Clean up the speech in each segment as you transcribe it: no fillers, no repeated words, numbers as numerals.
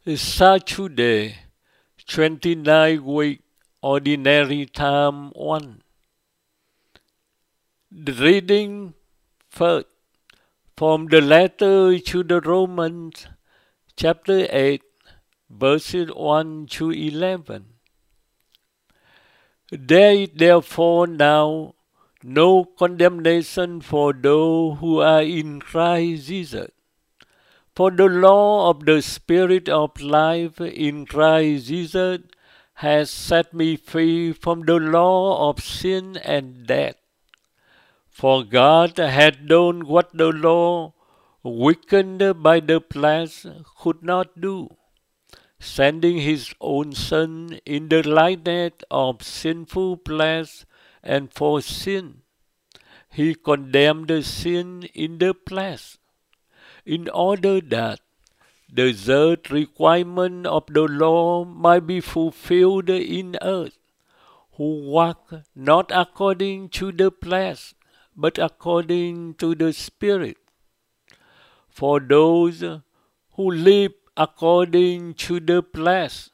Saturday, 29-week, Ordinary Time 1. The reading first from the letter to the Romans, chapter 8, verses 1 to 11. There is therefore now no condemnation for those who are in Christ Jesus. For the law of the Spirit of life in Christ Jesus has set me free from the law of sin and death. For God had done what the law, weakened by the flesh, could not do, sending his own Son in the likeness of sinful flesh, and for sin he condemned the sin in the flesh, in order that the just requirement of the law might be fulfilled in us, who walk not according to the flesh, but according to the Spirit. For those who live according to the flesh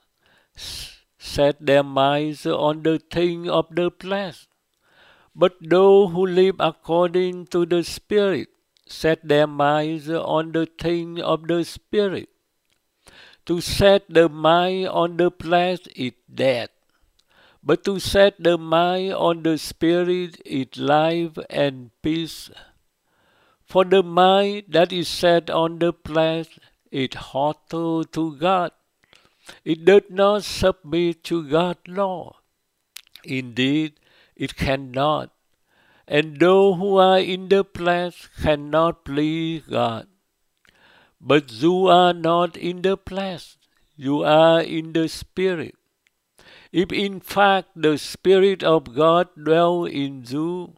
set their minds on the things of the flesh, but those who live according to the Spirit set their minds on the things of the Spirit. To set the mind on the flesh is death, but to set the mind on the Spirit is life and peace. For the mind that is set on the flesh is hostile to God. It does not submit to God's law. Indeed, it cannot. And those who are in the flesh cannot please God. But you are not in the flesh, you are in the Spirit. If in fact the Spirit of God dwells in you,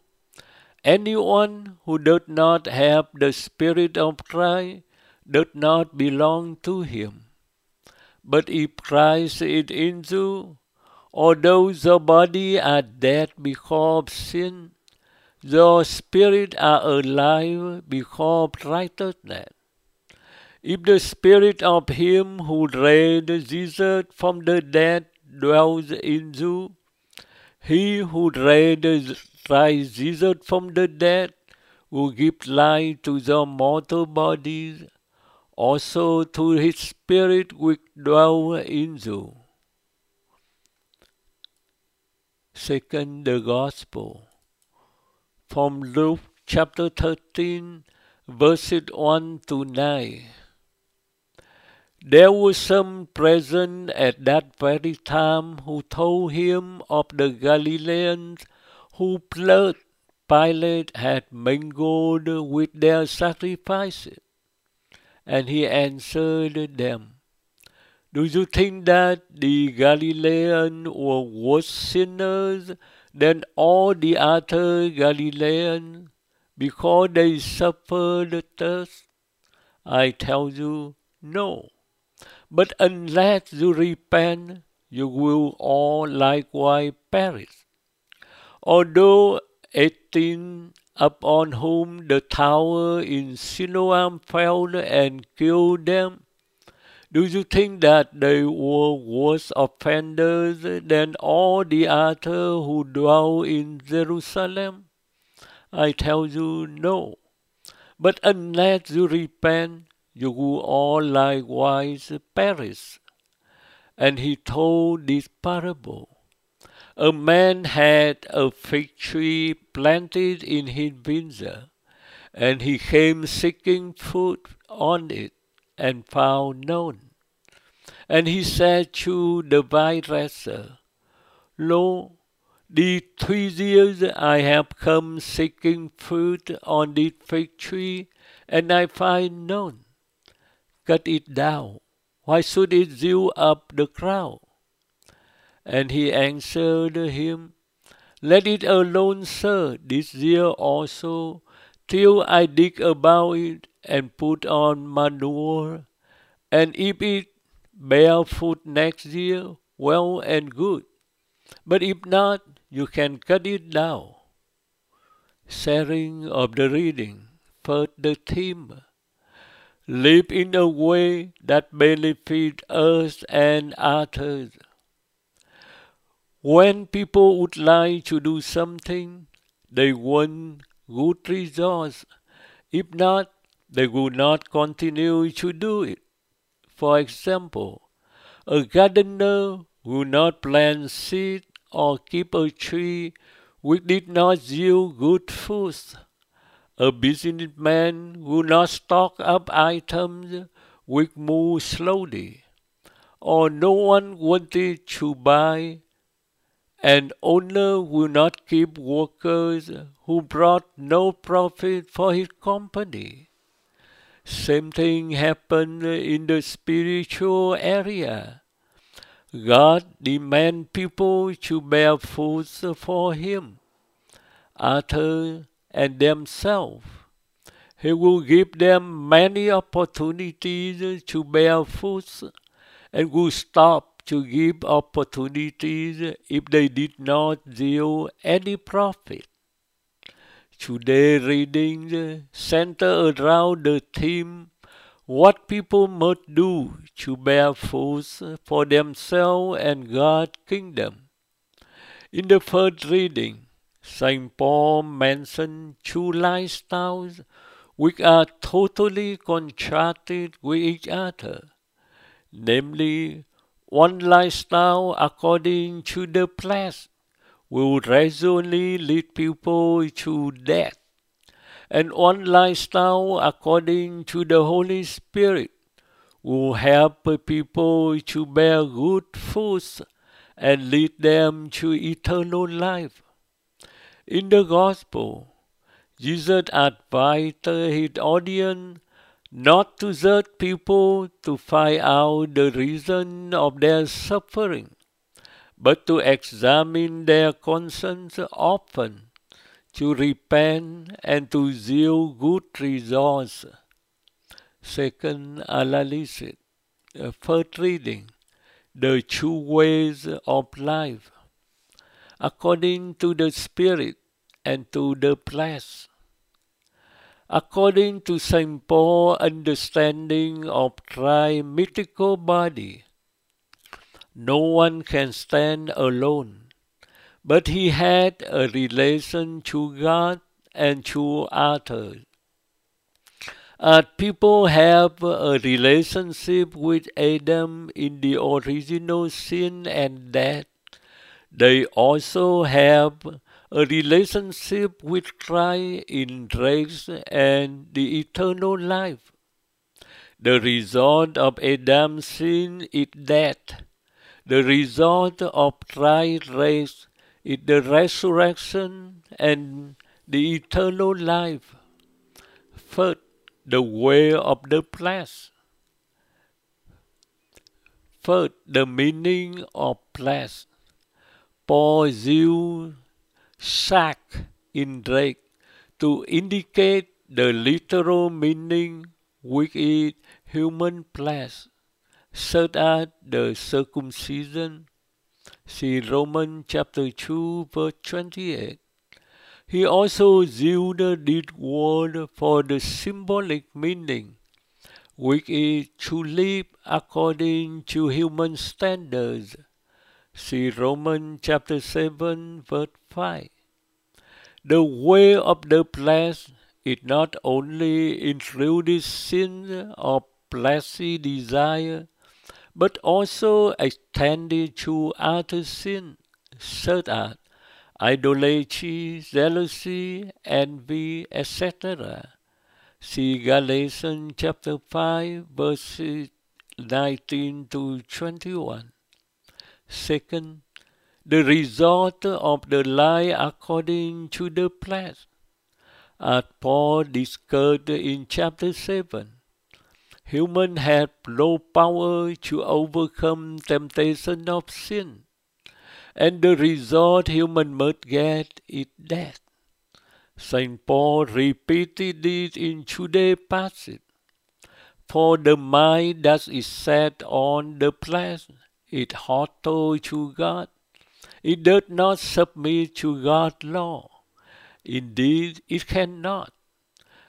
anyone who does not have the Spirit of Christ does not belong to him. But if Christ is in you, although your body are dead because of sin, your spirit are alive because of righteousness. If the Spirit of him who raised Jesus from the dead dwells in you, he who raised Christ Jesus from the dead will give life to your mortal bodies, also to his Spirit which dwells in you. Second, the Gospel. From Luke chapter 13, verses 1 to 9. There were some present at that very time who told him of the Galileans whose blood Pilate had mingled with their sacrifices. And he answered them, Do you think that the Galileans were worse sinners than all the other Galileans because they suffered thus? I tell you, no. But unless you repent, you will all likewise perish. Although 18 upon whom the tower in Siloam fell and killed them, do you think that they were worse offenders than all the others who dwell in Jerusalem? I tell you, no. But unless you repent, you will all likewise perish. And he told this parable. A man had a fig tree planted in his vineyard, and he came seeking fruit on it, and found none. And he said to the vine dresser, Lo, these 3 years I have come seeking fruit on this fig tree, and I find none. Cut it down. Why should it yield up the crown? And he answered him, Let it alone, sir, this year also, till I dig about it and put on manure. And if it bear fruit next year, well and good. But if not, you can cut it down. Sharing of the reading. First, the theme. live in a way that benefits us and others. When people would like to do something, they want good results. If not, they will not continue to do it. For example, a gardener will not plant seed or keep a tree which did not yield good fruits. A businessman will not stock up items which move slowly, or no one wanted to buy. An owner will not keep workers who brought no profit for his company. Same thing happened in the spiritual area. God demands people to bear fruits for Him, others, and themselves. He will give them many opportunities to bear fruits and will stop to give opportunities if they did not yield any profit. Today's readings center around the theme what people must do to bear fruits for themselves and God's kingdom. In the first reading, St. Paul mentioned two lifestyles which are totally contrasted with each other, namely, one lifestyle according to the flesh will gradually lead people to death, and one lifestyle according to the Holy Spirit will help people to bear good fruits and lead them to eternal life. In the Gospel, Jesus advised his audience not to judge people to find out the reason of their suffering, but to examine their conscience often, to repent and to yield good results. Second analysis. First reading. The two ways of life, according to the Spirit and to the flesh. According to St. Paul's understanding of tri-mystical body, no one can stand alone, but he had a relation to God and to others. As people have a relationship with Adam in the original sin and death, they also have a relationship with Christ in grace and the eternal life. The result of Adam's sin is death. The result of Christ's race is the resurrection and the eternal life. First, the way of the flesh. First, the meaning of flesh. Paul used sarx in Greek to indicate the literal meaning which is human flesh, such as the circumcision. See Romans chapter 2 verse 28. He also used this word for the symbolic meaning, which is to live according to human standards. See Romans chapter 7 verse 5. The way of the flesh is not only included sin or fleshly desire, but also extended to other sins, such as idolatry, jealousy, envy, etc. See Galatians chapter 5, verses 19 to 21. Second, the result of the life according to the flesh. As Paul discussed in chapter 7, humans have no power to overcome temptation of sin, and the result human must get is death. St. Paul repeated this in today's passage. For the mind that is set on the flesh is hostile to God. It does not submit to God's law. Indeed, it cannot.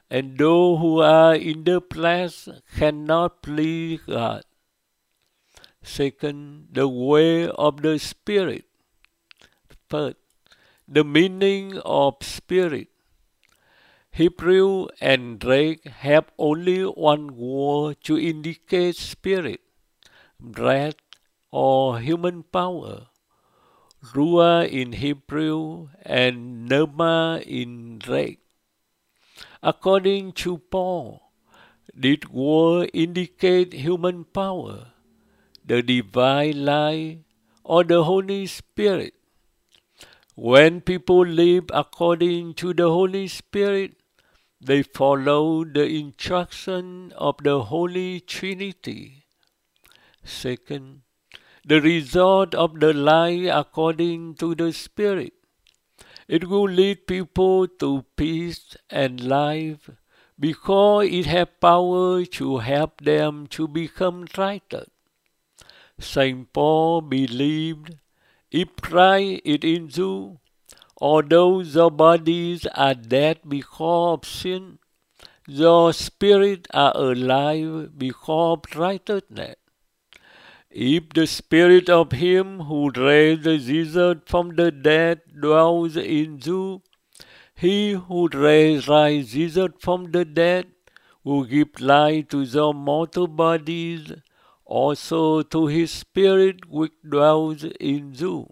and those who are in the flesh cannot please God. Second, the way of the Spirit. Third, the meaning of Spirit. Hebrew and Greek have only one word to indicate spirit, breath, or human power. Ruah in Hebrew and pneuma in Greek. According to Paul, this word indicate human power, the divine life, or the Holy Spirit. When people live according to the Holy Spirit, they follow the instruction of the Holy Trinity. Second, the result of the life according to the Spirit. It will lead people to peace and life because it has power to help them to become righteous. Saint Paul believed, if Christ is in you, although your bodies are dead because of sin, your spirits are alive because of righteousness. If the spirit of him who raised Jesus from the dead dwells in you, he who raised Jesus from the dead will give life to your mortal bodies, also to his spirit which dwells in you.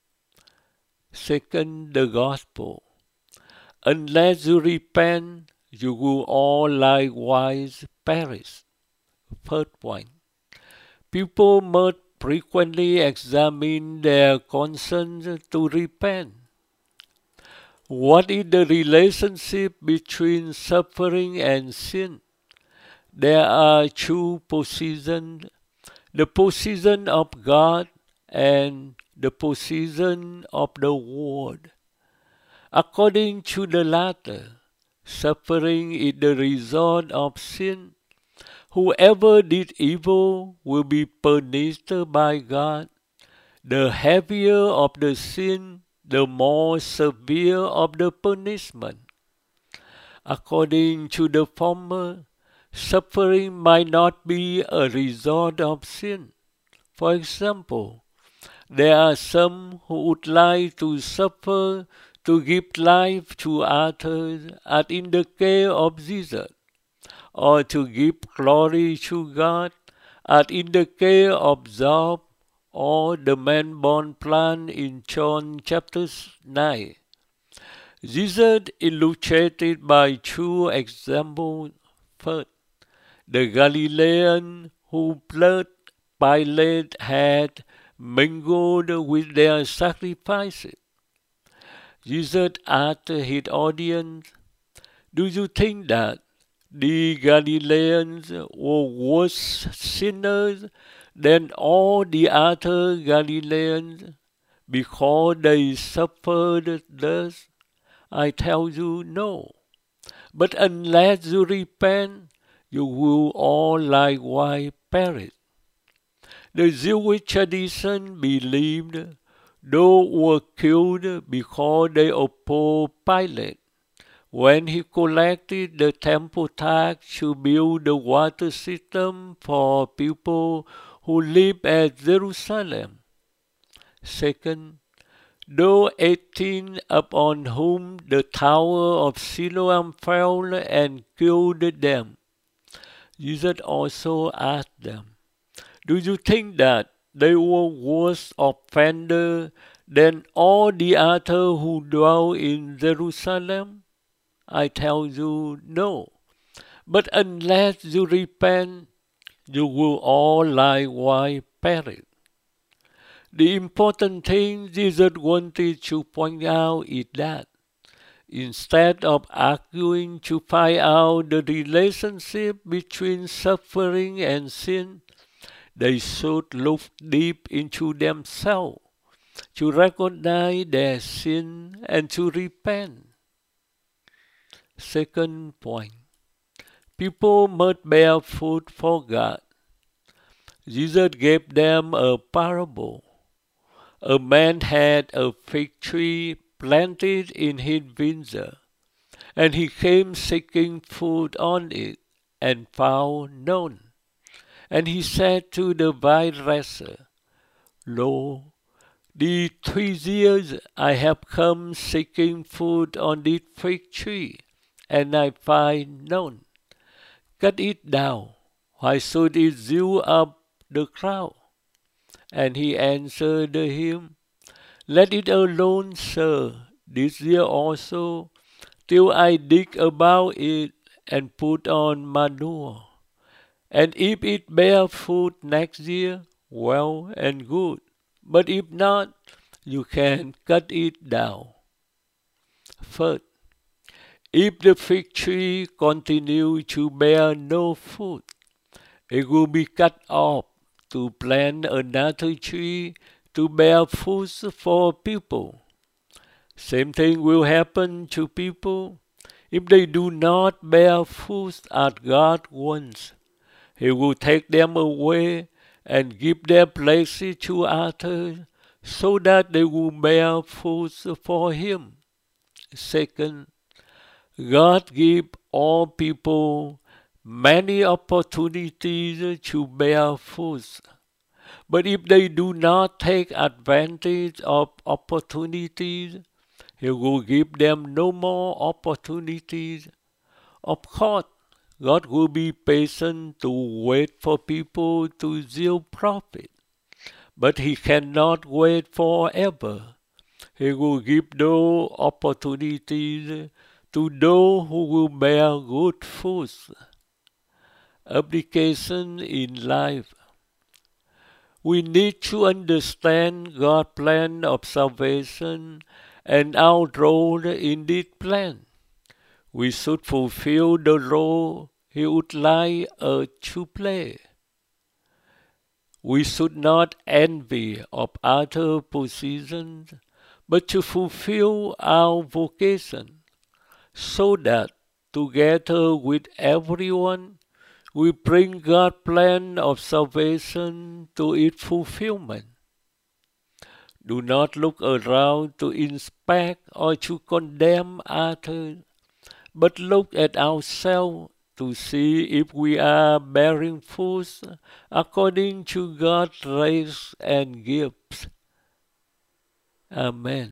Second, the gospel. Unless you repent, you will all likewise perish. Third point. People must frequently examine their conscience to repent. What is the relationship between suffering and sin? There are two positions, the position of God and the position of the world. According to the latter, suffering is the result of sin. Whoever did evil will be punished by God. The heavier of the sin, the more severe of the punishment. According to the former, suffering might not be a result of sin. For example, there are some who would like to suffer to give life to others, as in the case of Jesus, or to give glory to God, as in the case of Job, or the man born blind in John chapter 9. Jesus illustrated by two examples. First, the Galilean whose blood Pilate had mingled with their sacrifices. Jesus asked his audience, do you think that the Galileans were worse sinners than all the other Galileans because they suffered thus? I tell you no. But unless you repent, you will all likewise perish. The Jewish tradition believed those were killed because they opposed Pilate when he collected the temple tax to build the water system for people who live at Jerusalem. Second, those 18 upon whom the tower of Siloam fell and killed them, Jesus also asked them, do you think that they were worse offenders than all the others who dwell in Jerusalem? I tell you no. But unless you repent, you will all likewise perish. The important thing Jesus wanted to point out is that instead of arguing to find out the relationship between suffering and sin, they should look deep into themselves to recognize their sin and to repent. Second point, people must bear fruit for God. Jesus gave them a parable. A man had a fig tree planted in his vineyard, And he came seeking food on it, and found none. And he said to the vine dresser, Lo, these 3 years I have come seeking food on this fig tree, and I find none. Cut it down. Why should it yield up the crowd? And he answered him, Let it alone, sir, this year also, till I dig about it and put on manure. And if it bear fruit next year, well and good. But if not, you can cut it down. First, if the fig tree continue to bear no fruit, it will be cut off to plant another tree to bear fruit for people. Same thing will happen to people if they do not bear fruit as God wants. He will take them away and give their places to others so that they will bear fruit for Him. Second, God gives all people many opportunities to bear fruit. But if they do not take advantage of opportunities, He will give them no more opportunities. Of course, God will be patient to wait for people to yield profit, but He cannot wait forever. He will give those opportunities to those who will bear good fruit. Application in life. We need to understand God's plan of salvation and our role in this plan. We should fulfill the role He would like us to play. We should not envy of other positions, but to fulfill our vocation, so that together with everyone, we bring God's plan of salvation to its fulfillment. Do not look around to inspect or to condemn others, but look at ourselves to see if we are bearing fruit according to God's grace and gifts. Amen.